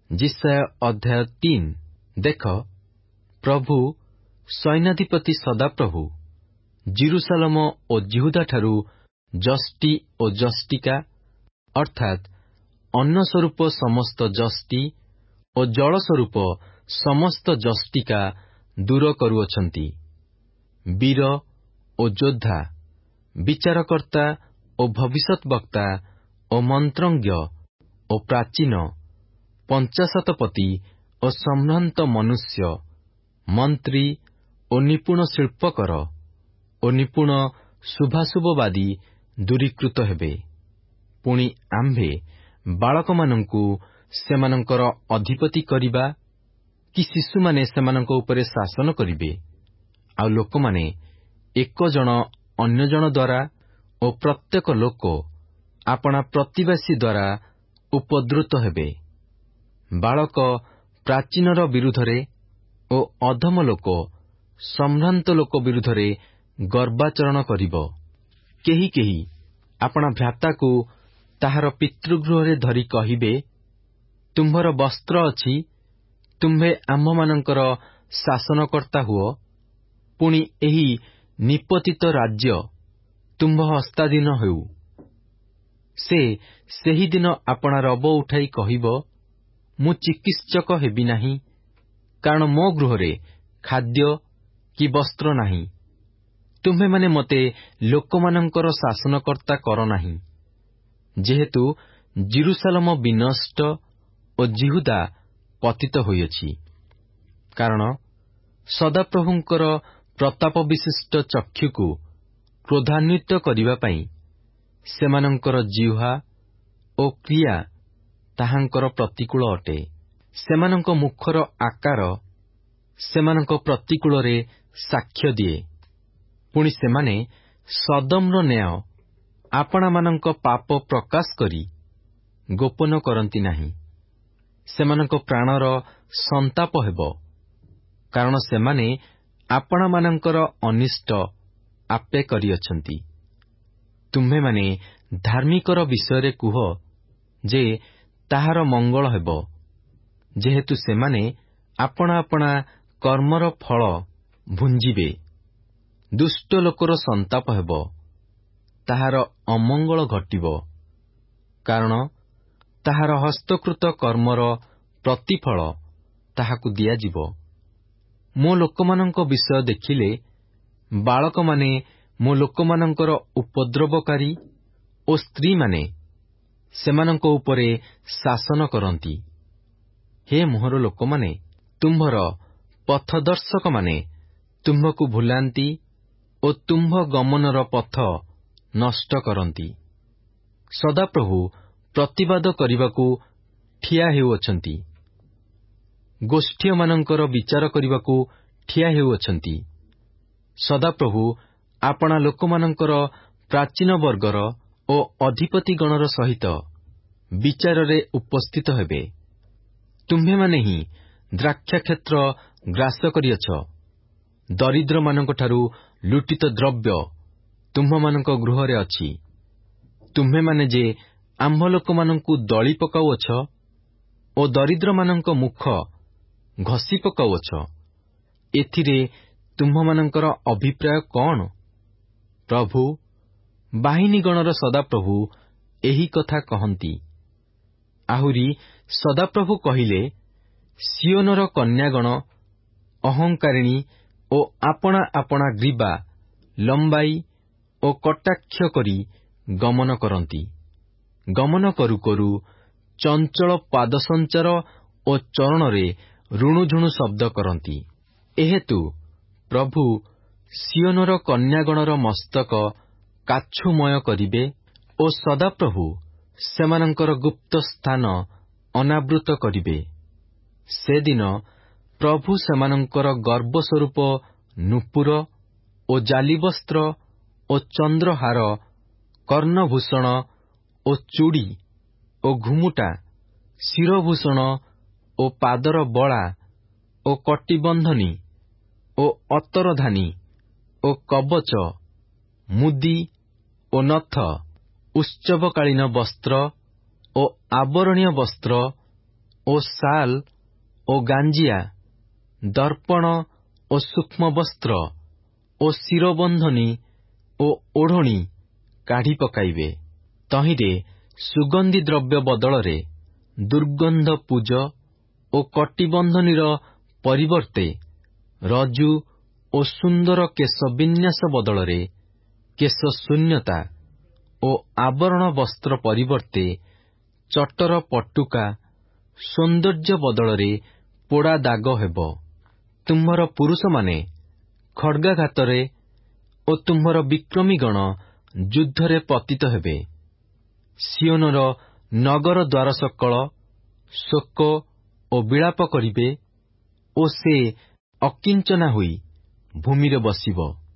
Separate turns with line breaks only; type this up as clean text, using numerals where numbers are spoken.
जिसाया अध्याय 3। देख, प्रभु सैन्याधिपति सदाप्रभु जेरुसालेम और जिहुदा ठारू जष्टी और जष्टिका अर्थात अन्न स्वरूप समस्त जष्टी और जल स्वरूप समस्त जष्टिका दूर करुअछंती। वीर और योद्धा, विचारकर्ता और भविष्यत वक्ता और मंत्रज्ञ और प्राचीन, पंचाशतपति और सम्भ्रांत मनुष्य, मंत्री और निपुण शिल्पकर और निपुण शुभाशुभवादी दूरीकृत हेबे। पुणी आम्भे बालक मानंकु सेमानंकर अधिपति करिबा कि शिशु माने सेमानंक उपरे शासन करिबे। आ लोक माने एक जन अन्य जन द्वारा और प्रत्येक लोक आपना प्रतिवासी द्वारा उपद्रुत हेबे। बालक प्राचीनर विरुद्धरे और अधम लोक सम्भ्रांत लोक विरुद्धरे गर्वाचरण करिबो। केही केही आपना भ्राताकु ताहार पितृगृहरे धरी कहिबे, तुम्भर वस्त्र अछि, तुम्भे आम्भमानंकर शासनकर्ता हुओ। पुणी एही निपतित राज्य तुम्भ हस्ताधीन हेउ। से सेही दिन आपना रब उठाई कहिबो, मु चिकित्सक हेबि नाही, कारण मो गृहरे खाद्य कि वस्त्र नाही। तुम्भे माने मते लोकमानंकर शासनकर्ता कर नाही। जेहेतु जेरुसालेम विनष्ट और जिहुदा पतित होइअछि। कारण सदाप्रभुंकर प्रताप विशिष्ट चक्षुकु क्रोधान्वित करिबा पई सेमानंकर जिह्वा और क्रिया ताहांकर प्रतिकूल अटे। सेमानंक मुखर आकार सेमानंक प्रतिकूलरे साक्ष्य दिए। पुणी सेमाने सदमर न्याय आपणा मानंक पाप प्रकाश करी गोपन करंती नाही। सेमानंक प्राणर संताप हेबो, कारण सेमाने आपणा मानंकर अनिष्ट आपे करिअछंती। तुम्हे माने धार्मिकर विषय कुह जे ताहार मंगल हेबो, जेहेतु सेमाने आपणा आपणा कर्मर फल भुंजिबे। दुष्ट लोकर संताप हेबो, ताहार अमंगल घटिबो, कारण ताहार हस्तकृत कर्मर प्रतिफल ताहाकु दियाजिबो। मो लोकमानंक विषय देखिले बालक माने मो लोकमानंकर उपद्रवकारी और स्त्री माने सेमानंक उपरे शासन करंती। हे मोहर लोक माने, तुम्भर पथदर्शक माने तुम्भकु भुलांती और तुम्भ गमनर पथ नष्ट करंती। सदाप्रभु प्रतिवाद करिबाकु ठिया हेउअछंती। गोष्ठी मानंकर विचार करिबाकु ठिया हेउअछंती। सदाप्रभु आपणा लोकमानंकर प्राचीन वर्गर और अधिपति गणर सहित विचाररे उपस्थित हेबे। तुम्हे माने ही द्राक्षा क्षेत्र ग्रास करिअछ। दरिद्र मानंक ठारू लुटित द्रव्य तुम्भमानंक गृहरे अछि। तुम्हे माने जे आम्भ लोकमानंकु दଳି पकाउअछ और दरिद्र मानंक मुख घसी पकाउअछ, एथिरे तुम्भमानंकर अभिप्राय कौन? प्रभु बाहिनी गणर सदाप्रभु एही कथा कहंती। आहुरी सदाप्रभु कहिले, सियोनर कन्यागण अहंकारिणी और आपणा आपणा ग्रीवा लंबाई और कटाक्ष करी गमन करंती। गमन करू करू चंचल पाद संचार और चरणरे ऋणुझुणु शब्द करंती। एहेतु प्रभु सियोनर कन्यागणर मस्तक काछुमय करिबे और सदाप्रभु सेमानंकर गुप्त स्थान अनावृत करिबे। से दिन प्रभु सेमानंकर गर्व स्वरूप नुपुर और जालीवस्त्र और चंद्रहार, कर्णभूषण और चूड़ी और घुमुटा, शिरभूषण और पादर बड़ा और कटिबंधनी और अतरधानी और कवच, मुदी और नथ, उत्सवकालीन वस्त्र और आवरणीय वस्त्र ଓ ଶାଲ୍ ଓ ଗାଞ୍ଜିଆ, ଦର୍ପଣ ଓ ସୂକ୍ଷ୍ମ ବସ୍ତ୍ର ଓ ଶିରବନ୍ଧନୀ ଓ ଓଢ଼ଣୀ କାଢ଼ି ପକାଇବେ। ତହିଁରେ ସୁଗନ୍ଧି ଦ୍ରବ୍ୟ ବଦଳରେ ଦୁର୍ଗନ୍ଧ ପୂଜ ଓ କଟିବନ୍ଧନୀର ପରିବର୍ତ୍ତେ ରଜୁ ଓ ସୁନ୍ଦର କେଶ ବିନ୍ୟାସ ବଦଳରେ କେଶ ଶୂନ୍ୟତା ଓ ଆବରଣ ବସ୍ତ୍ର ପରିବର୍ତ୍ତେ ଚଟର ପଟୁକା, ସୌନ୍ଦର୍ଯ୍ୟ ବଦଳରେ ପୋଡ଼ା ଦାଗ ହେବ। ତୁମ୍ଭର ପୁରୁଷମାନେ ଖଡ୍ଗାଘାତରେ ଓ ତୁମ୍ଭର ବିକ୍ରମୀଗଣ ଯୁଦ୍ଧରେ ପତିତ ହେବେ। ସିଓନର ନଗର ଦ୍ୱାର ସକଳ ଶୋକ ଓ ବିଳାପ କରିବେ ଓ ସେ ଅକିଞ୍ଚନା ହୋଇ ଭୂମିରେ ବସିବ।